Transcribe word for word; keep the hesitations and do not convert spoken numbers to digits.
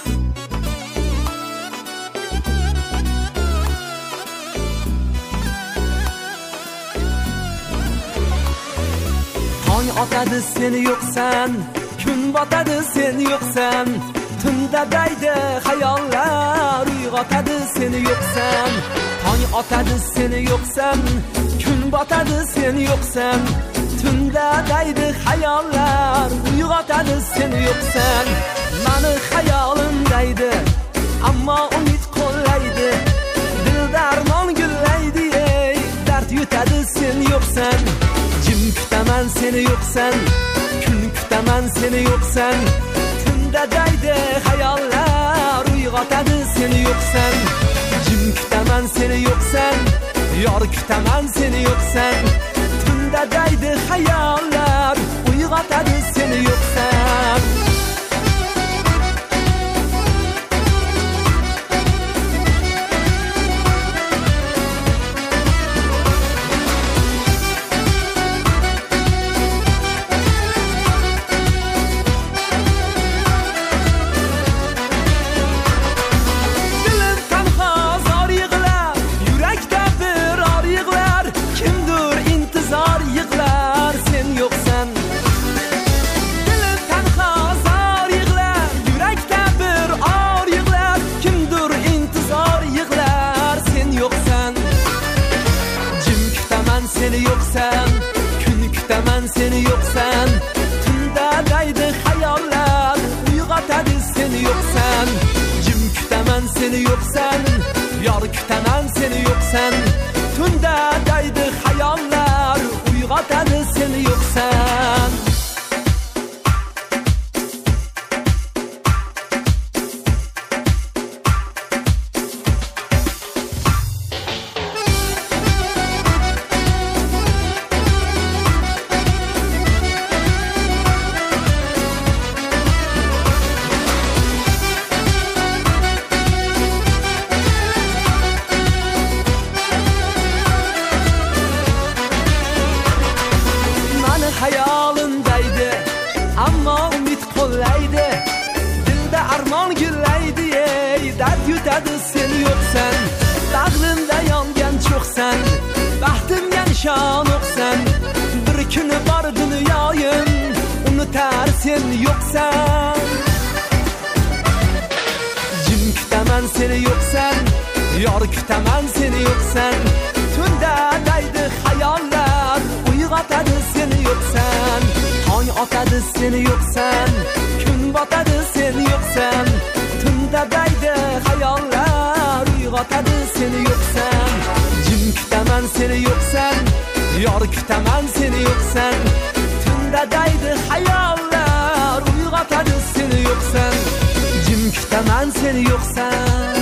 Tong otadi sen yo'qsan, kun botadi sen yo'qsan, tunda daydi xayollar uyg'otadi sen yo'qsan. Tong otadi sen yo'qsan, kun botadi sen yo'qsan, tunda daydi xayollar uyg'otadi sen yo'qsan. Mani xayolim daydi, ammo umid qo'llaydi, dilda armon gullaydi, ey dard yutadi sen yo'qsan. Jim kutaman seni yo'qsan, kun kutaman seni yo'qsan, tunda daydi xayollar uyg'otadi seni yo'qsan. Jim kutaman seni yo'qsan, yor kutaman seni yo'qsan, tunda daydi xayollar uyg'otadi seni yo'qsan. Seni yo'qsan, kun kutaman seni yo'qsan, tunda daydi xayollar uyg'otadi seni yo'qsan. Jim kutaman seni yo'qsan, yor kutaman seni yo'qsan, tunda daydi xayollar uyg'otadi seni yo'qsan. Hayolindaydi, ammo umid qo'llaydi, dilda armon gullaydi, ey dard yutadi sen yo'qsan. Bag'rimda yongan cho'qsan, baxtimga nishon o'qsan, bir kuni bor dunyoyim unutar sen yo'qsan. Jim kutaman seni yo'qsan, yor kutaman seni yo'qsan, tunda daydi xayollar uyg'otadi seni yo'qsan. Tong otadi seni yo'qsan, kun botadi seni yo'qsan, tunda daydi xayollar uyg'otadi seni yo'qsan. Jim kutaman seni yo'qsan, yor kutaman seni yo'qsan, tunda daydi xayollar uyg'otadi seni yo'qsan. Jim kutaman seni yo'qsan.